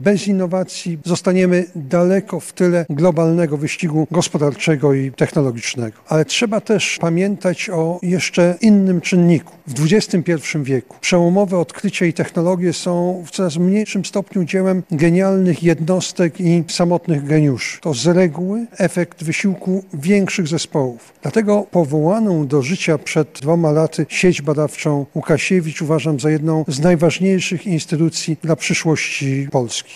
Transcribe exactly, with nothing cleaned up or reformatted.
Bez innowacji zostaniemy daleko w tyle globalnego wyścigu gospodarczego i technologicznego. Ale trzeba też pamiętać o jeszcze innym czynniku. W dwudziestym pierwszym wieku przełomowe odkrycia i technologie są w coraz mniejszym stopniu dziełem genialnych jednostek i samotnych geniuszy. To z reguły efekt wysiłku większych zespołów. Dlatego powołaną do życia przed dwoma laty sieć badawczą Łukasiewicz uważam za jedną z najważniejszych instytucji dla przyszłości Polski.